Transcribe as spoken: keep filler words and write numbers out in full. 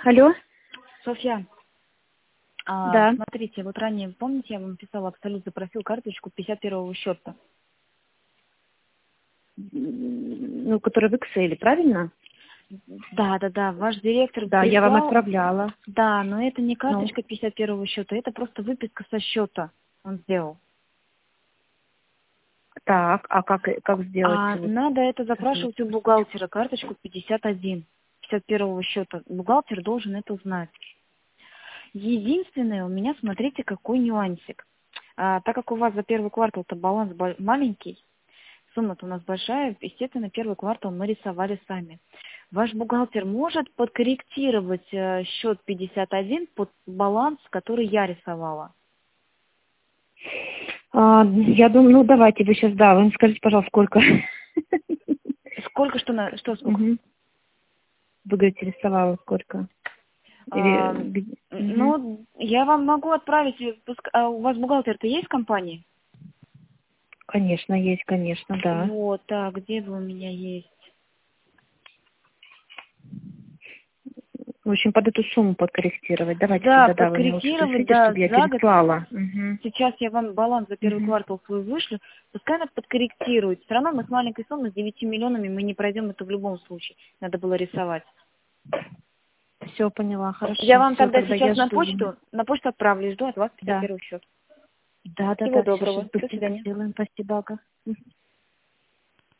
Алло, Софья, а, да, смотрите, вот ранее, помните, я вам писала, Абсолют запросил карточку пятьдесят первого счета. М, ну, который в Excel, правильно? Да, да, да, ваш директор Да, я вам прислал, отправляла. да, но это не Ну, карточка пятьдесят первого счета, это просто выписка со счета он сделал. так, а как, как сделать? А Вот, надо это скажи. запрашивать у бухгалтера, карточку пятьдесят один, пятьдесят первого счета. Бухгалтер должен это знать. Единственное, у меня, смотрите, какой нюансик. А, так как у вас за первый квартал-то баланс бо- маленький, сумма-то у нас большая, естественно, первый квартал мы рисовали сами. Ваш бухгалтер может подкорректировать э, счет пятьдесят один под баланс, который я рисовала? А, я думаю, ну, давайте вы сейчас, да, вы мне скажите, пожалуйста, сколько? Сколько, что, на, что сколько? Мгм. Вы говорите, рисовала сколько? А, Или... Мгм. ну, я вам могу отправить, э, пуск- а у вас бухгалтер-то есть в компании? Конечно, есть, конечно, да. Вот, так, где вы у меня есть? В общем, под эту сумму подкорректировать. Давайте Да, тогда, да, вы мне лучше подкорректировать, пришлите, да, чтобы я за год. переслала. Мгм. Сейчас я вам баланс за первый Мгм. квартал свой вышлю. Пускай она подкорректирует. Все равно мы с маленькой суммой, с девятью миллионами, мы не пройдем это в любом случае. Надо было рисовать. Все поняла, Я хорошо. вам Все, тогда тогда я сейчас на жду. почту, на почту отправлю и жду от вас пятьдесят Да. первый счет. Да, да, Всего да, все, сейчас доброго. До быстренько свидания. сделаем. Спасибо, ага. Мгм.